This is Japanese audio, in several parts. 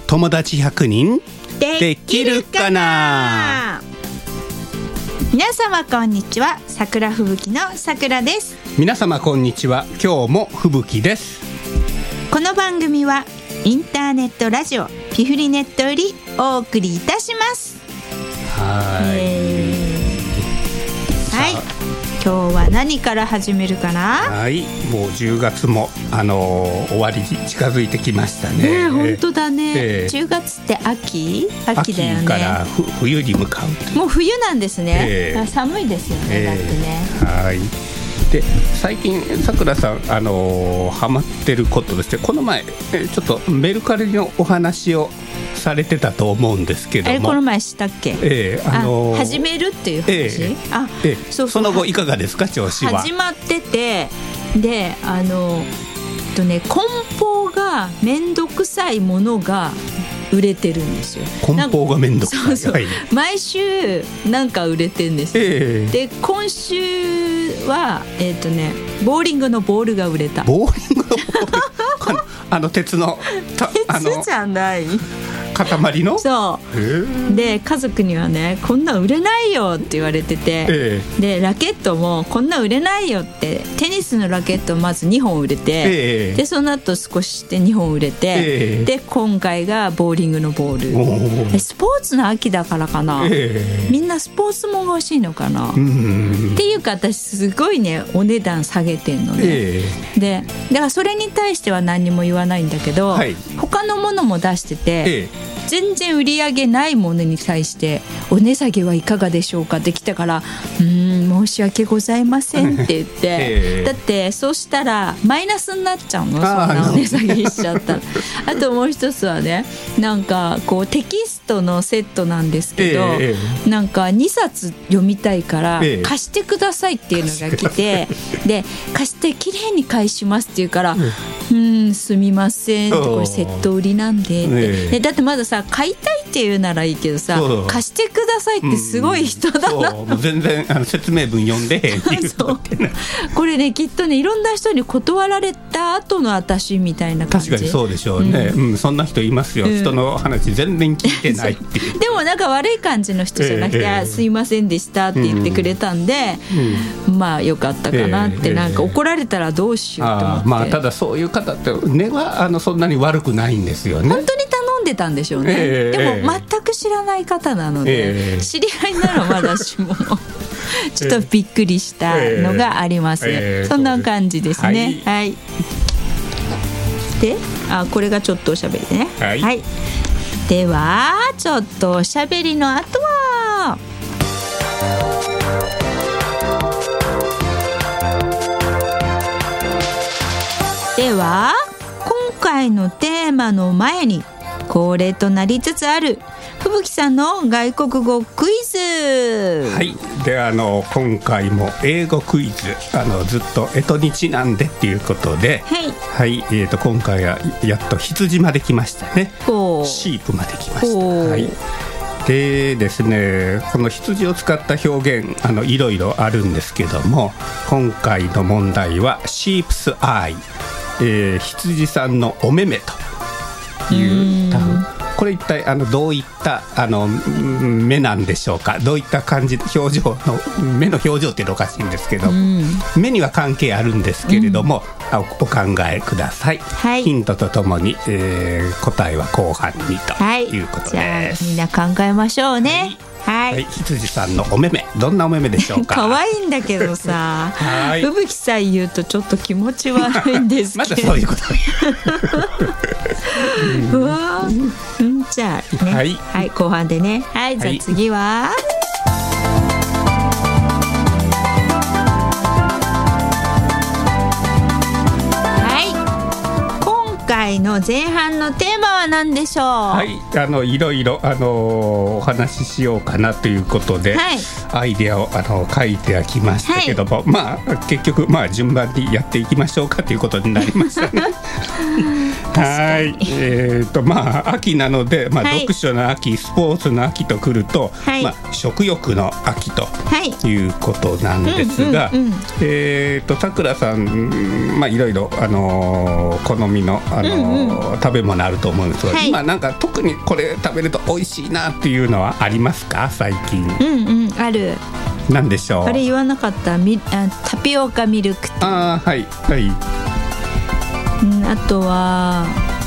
友達100人できるかな。 皆様こんにちは、桜吹雪の桜です。 皆様こんにちは、今日も吹雪です。 この番組はインターネットラジオピフリネットよりお送りいたします。はい、今日は何から始めるかな。 はい、もう10月も終わりに近づいてきましたね。 本当だね、10月って秋だよね。 秋から冬に向かう。 もう冬なんですね、寒いですよね、だってね。 はい。で最近さくらさんハマってることとして、この前ちょっとメルカリのお話をされてたと思うんですけども、 この前したっけ。始めるっていう話、そうその後いかがですか、調子は。 始まってて、で梱包がめんどくさいものが売れてるんですよ。 梱包がめんどくさい。 そう、毎週なんか売れてるんですよ。で今週はボーリングのボールが売れた。 ボーリングのボール鉄の鉄じゃない塊の。 そうで家族にはね、こんな売れないよって言われてて、でラケットもこんな売れないよって、テニスのラケットまず2本売れて、でその後少しして2本売れて、で今回がボーリングのボール。スポーツの秋だからかな、みんなスポーツもが欲しいのかな、っていうか私すごいねお値段下げてんのね、でだからそれに対しては何も言わないんだけど、他のものも出してて、全然売り上げないものに対してお値下げはいかがでしょうかって来たから、申し訳ございませんって言って、だってそうしたらマイナスになっちゃうの、そんなお値下げしちゃったら。あともう一つはね、なんかこうテキストのセットなんですけど、なんか2冊読みたいから貸してくださいっていうのが来て、で貸してきれいに返しますって言うから、すみませんって、これセット売りなんでって、だってまださ買いたいっていうならいいけどさ、貸してくださいってすごい人だな、 もう全然説明文読んでっていうこれねきっとねいろんな人に断られた後の私みたいな感じ。 確かにそうでしょうね、そんな人いますよ、人の話全然聞いてないっていうでもなんか悪い感じの人じゃなくて、すいませんでしたって言ってくれたんで、まあよかったかなって、なんか怒られたらどうしようと思って。 ただそういう方って根はそんなに悪くないんですよね。 本当に頼んでたんでしょうね、でも全く知らない方なので、知り合いならまだしもちょっとびっくりしたのがあります、そんな感じですね。はい、でこれがちょっとおしゃべりね。はい、ではちょっとおしゃべりの後は今回のテーマの前に恒例となりつつある吹雪さんの外国語クイズ。 はい、で今回も英語クイズ、ずっと干支にちなんでっていうことで、今回はやっと羊まで来ましたね。シープまで来ました。でですね、この羊を使った表現いろいろあるんですけども、今回の問題はシープスアイ、羊さんのお目目という単語。これ一体どういった目なんでしょうか。どういった感じ、表情の目の表情っていうのおかしいんですけど、目には関係あるんですけれども、お考えください。ヒントとともに、答えは後半にということです。 じゃあみんな考えましょうね。 羊さんのお目目、どんなお目目でしょうか。 可愛いんだけどさ、吹雪さん言うとちょっと気持ち悪いんですけど。 まだそういうことうわ、じゃあね、後半でね。じゃあ次は、今回の前半のテーマは何でしょう。 いろいろお話ししようかなということで、アイデアを書いてはきましたけども、結局順番にやっていきましょうかということになりましたね。 はい、秋なので、読書の秋、スポーツの秋とくると、食欲の秋ということなんですが、さくらさん、いろいろ、好みの、食べ物あると思うんですが、今なんか特にこれ食べると美味しいなっていうのはありますか、最近。 ある。 なんでしょう。 あれ言わなかった、タピオカミルクティー。 はいはい。 あとは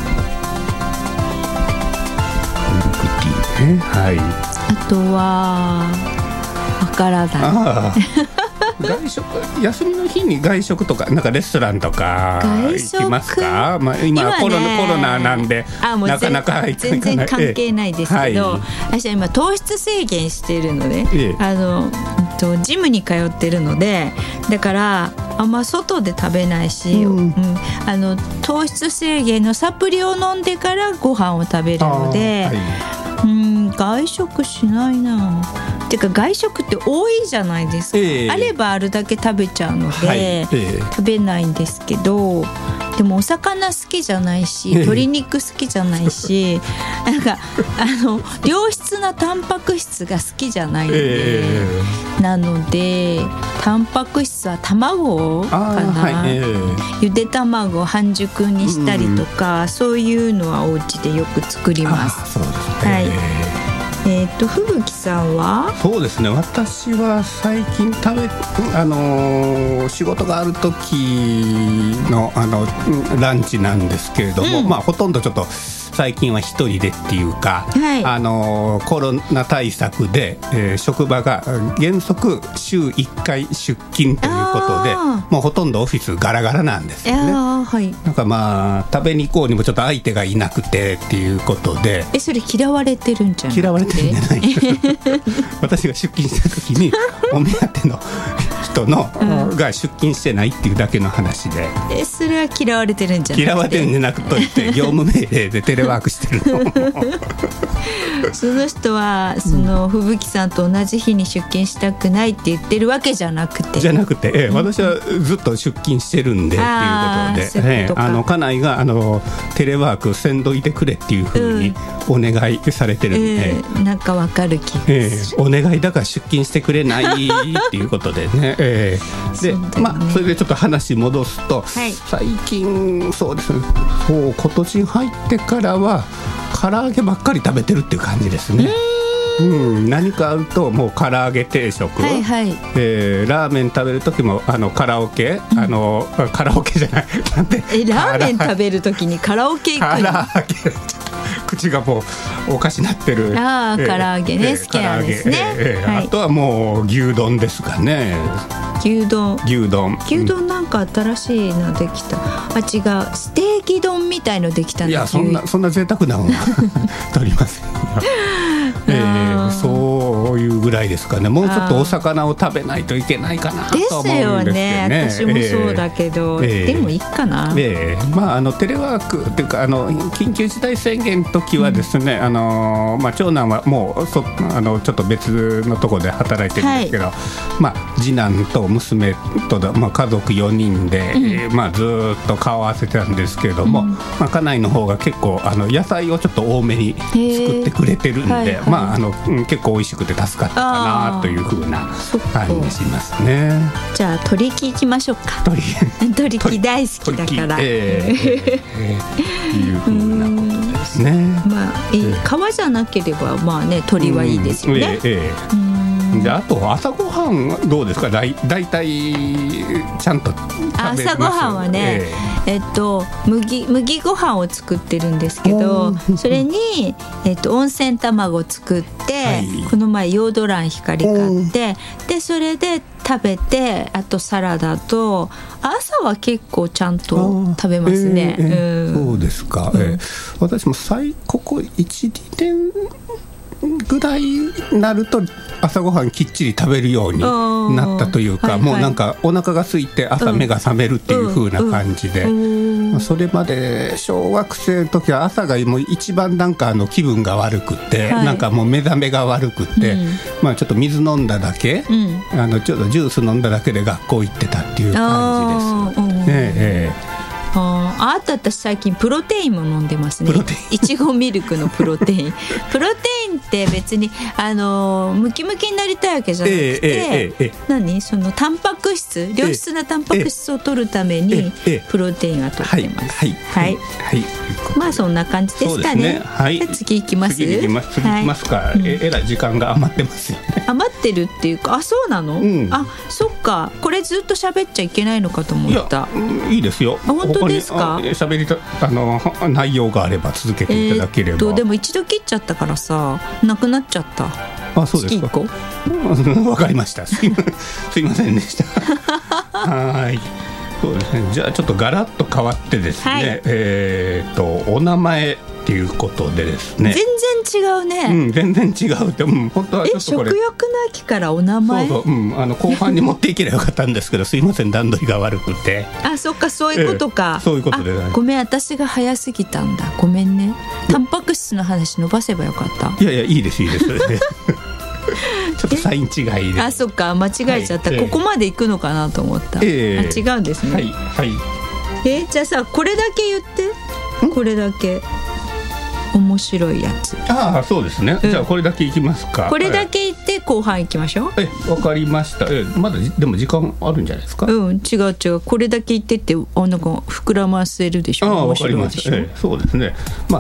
ミルクティーね。はい。 あとはわからない。 外食、休みの日に外食とか、なんかレストランとか行きますか？今コロナなんでなかなか全然関係ないですけど、私は今糖質制限しているので、ジムに通ってるので、だからあんま外で食べないし、糖質制限のサプリを飲んでからご飯を食べるので、外食しないな。てか外食って多いじゃないですか、あればあるだけ食べちゃうので、食べないんですけど、でもお魚好きじゃないし、鶏肉好きじゃないし、なんか良質なタンパク質が好きじゃないので、なのでタンパク質は卵かな、ゆで卵を半熟にしたりとか、そういうのはお家でよく作ります。 そうですね。 吹雪さんは？ そうですね、私は最近仕事がある時のランチなんですけれども、ほとんどちょっと最近は一人でっていうか、コロナ対策で、職場が原則週1回出勤ということで、もうほとんどオフィスガラガラなんですよね。なんか食べに行こうにもちょっと相手がいなくてっていうことで。 それ嫌われてるんじゃない？ 嫌われてるんじゃない私が出勤した時にお目当ての人が出勤してないっていうだけの話で、 それは嫌われてるんじゃない？ 嫌われてるんじゃなくといって業務命令でテレワークしてるのその人は吹雪さんと同じ日に出勤したくないって言ってるわけじゃなくて、 私はずっと出勤してるんでっていうことで、家内がテレワークせんどいてくれっていうふうにお願いされてるんで、 なんかわかる気がする。 お願いだから出勤してくれないっていうことでね、でそれでちょっと話戻すと、最近そうですね、今年に入ってからは唐揚げばっかり食べてるっていう感じですね。何かあるともう唐揚げ定食、ラーメン食べる時もカラオケ、カラオケじゃないなんでラーメン食べる時にカラオケ行くの？ 口がもうおかしなってる。 唐揚げね、好きなんですね。 あとはもう牛丼ですかね。 牛丼なんか新しいのできた。違う、ステーキ丼みたいのできたんです。 いや、そんな贅沢なもの取りませんよ。そういうぐらいですかね。もうちょっとお魚を食べないといけないかなと思うんですよね。 私もそうだけど、でもいいかな。 テレワークっていうか緊急事態宣言の時はですね、長男はもうちょっと別のところで働いてるんですけど、次男と娘と家族4人で、ずっと顔を合わせてたんですけれども、家内の方が結構野菜をちょっと多めに作ってくれてるんで、結構美味しくて助かったかなという風な感じしますね。 じゃあ鶏木行きましょうか。鶏木大好きだからいう風なことですね。皮じゃなければ鶏はいいですよね。 じゃあと朝ごはんどうですか？だいたいちゃんと食べます？ 朝ごはんはね、麦ご飯を作ってるんですけど、それに、温泉卵を作って、この前ヨード卵光買って、でそれで食べて、あとサラダと、朝は結構ちゃんと食べますね。 そうですか。私もここ 1,2 年ぐらいになると朝ごはんきっちり食べるようになったというか、もうなんかお腹が空いて朝目が覚めるっていう風な感じで、それまで小学生の時は朝がもう一番なんか気分が悪くて、なんかもう目覚めが悪くて、ちょっと水飲んだだけ、ちょっとジュース飲んだだけで学校行ってたっていう感じです。 あと私最近プロテインも飲んでますね。いちごミルクのプロテインプロテインって別にムキムキになりたいわけじゃなくて、そのタンパク質、良質なタンパク質を取るためにプロテインは取ってます。まあそんな感じですかね。じゃあ次行きます。 次行きますか。えらい時間が余ってますよね。 余ってるっていうか、あ、そうなの？あ、そっか。これずっと喋っちゃいけないのかと思った。 いいですよ。 本当ですか？ 喋りた内容があれば続けていただければ。 でも一度切っちゃったからさ、なくなっちゃった。 あ、そうですか。わかりました。すいませんでした。はい。そうですね。じゃあちょっとガラッと変わってですね。お名前っていうことでですね。 全然違うね。 全然違うって、本当はちょっとこれ。 食欲の秋からお名前。 後半に持っていければよかったんですけど、すいません、段取りが悪くて。 あ、そっか、そういうことか。 そういうことで。 ごめん、私が早すぎたんだ。ごめんね。タンパク質の話伸ばせばよかった。 いやいや、いいですいいです。ちょっとサイン違いで。 あ、そっか、間違えちゃった。ここまで行くのかなと思った。違うんですね。 はい。 じゃあさ、これだけ言って。これだけ。面白いやつ。 ああ、そうですね。じゃあこれだけいきますか。 これだけ言って後半いきましょう。わかりました。まだでも時間あるんじゃないですか。 違う。これだけ言ってってなんか膨らませるでしょ。 わかりました。そうですね。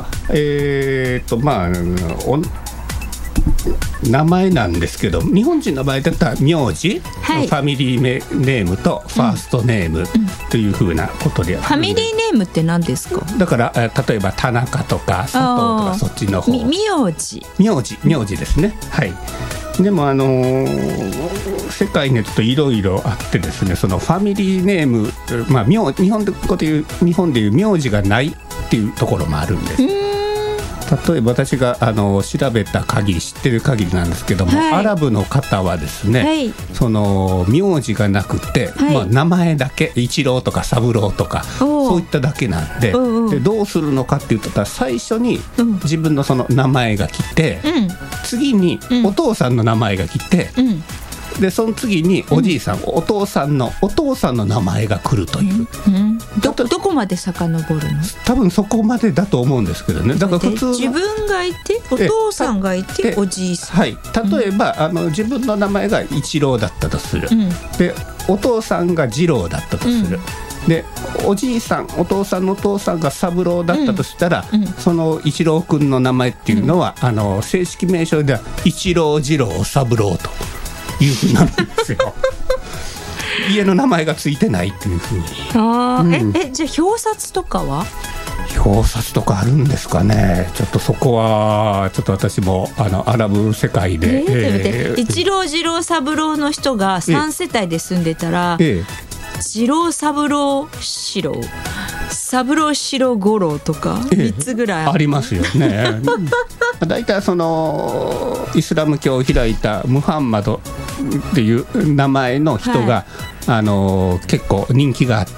名前なんですけど、日本人の場合だったら名字、ファミリーネームとファーストネームというふうなことで、 ファミリーネームって何ですか？ だから例えば田中とか佐藤とかそっちの方。名字ですね。はい。でも世界にちょっといろいろあってですね、そのファミリーネーム、日本でいう名字がないっていうところもあるんです。例えば私が調べた限り、知ってる限りなんですけども、アラブの方はですね、その名字がなくて、名前だけ、一郎とか三郎とかそういっただけなんで、でどうするのかっていうと、最初に自分のその名前が来て、次にお父さんの名前が来て、でその次におじいさん、お父さんの名前が来るという、 どこまで遡るの？ 多分そこまでだと思うんですけどね。だから普通自分がいて、お父さんがいて、おじいさん、 はい、例えば、自分の名前が一郎だったとする、でお父さんが二郎だったとする、でおじいさん、お父さんのお父さんが三郎だったとしたら、その一郎くんの名前っていうのは、正式名称では一郎、二郎、三郎というふうになるんですよ。家の名前がついてないっていうふうに。 じゃあ表札とかは？ 表札とかあるんですかね。ちょっとそこはちょっと私もアラブ世界で、 一郎、二郎、三郎の人が3世帯で住んでたら、二郎、三郎、四郎、三郎、四郎、五郎とか3つぐらいありますよね。だいたいそのイスラム教を開いたムハンマドっていう名前の人が、結構人気があって、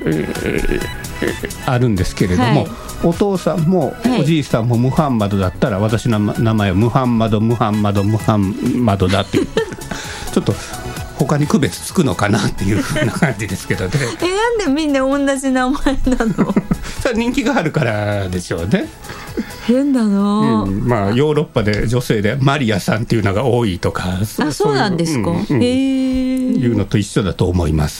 あるんですけれども、お父さんもおじいさんもムハンマドだったら、私の名前はムハンマドだっていうちょっと他に区別つくのかなっていう風な感じですけどね。 なんでみんな同じ名前なの？ それ人気があるからでしょうね。 変だな、 ヨーロッパで女性でマリアさんっていうのが多いとか、 そうなんですか。 いうのと一緒だと思います。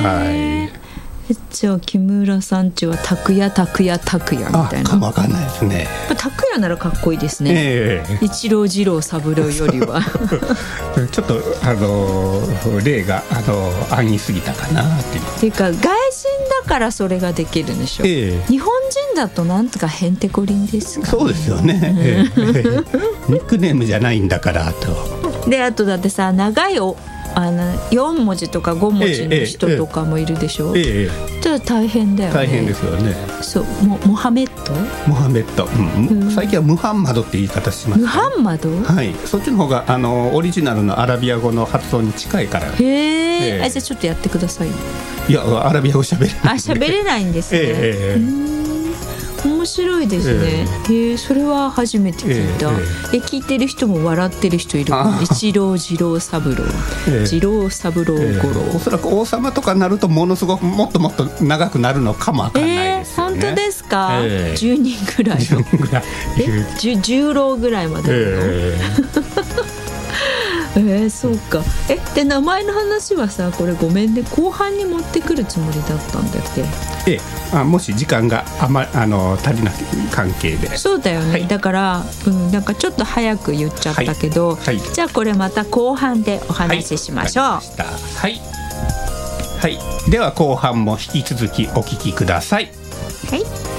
じゃあ木村さんちは拓也みたいな。 分かんないですね。 拓也ならかっこいいですね。一郎、二郎、三郎よりはちょっと例が安易すぎたかなっていうか、外人だからそれができるんでしょ。日本人だとなんとかへんてこりんですかね。 そうですよね。ニックネームじゃないんだからと。 であとだってさ、長い4文字とか5文字の人とかもいるでしょ。じゃあ大変だよね。 大変ですよね。 そうモハメッド、 最近はムハンマドって言い方します、ね。ムハンマド、 はい、そっちの方がオリジナルのアラビア語の発音に近いから。 じゃあちょっとやってください。 いや、アラビア語喋れない。 喋れないんですね。 面白いですね。それは初めて聞いた。聞いてる人も笑ってる人いる。一郎次郎三郎、次郎三郎五郎。 おそらく王様とかになるとものすごくもっともっと長くなるのかもわかんないですよね。 本当ですか。10人ぐらい。10郎ぐらいまで。そうか。で名前の話はさ、これごめんね、後半に持ってくるつもりだったんだっけ。 もし時間が足りない関係で。 そうだよね、だから、なんかちょっと早く言っちゃったけど、じゃあこれまた後半でお話ししましょう。 はい、では後半も引き続きお聞きください。 はい。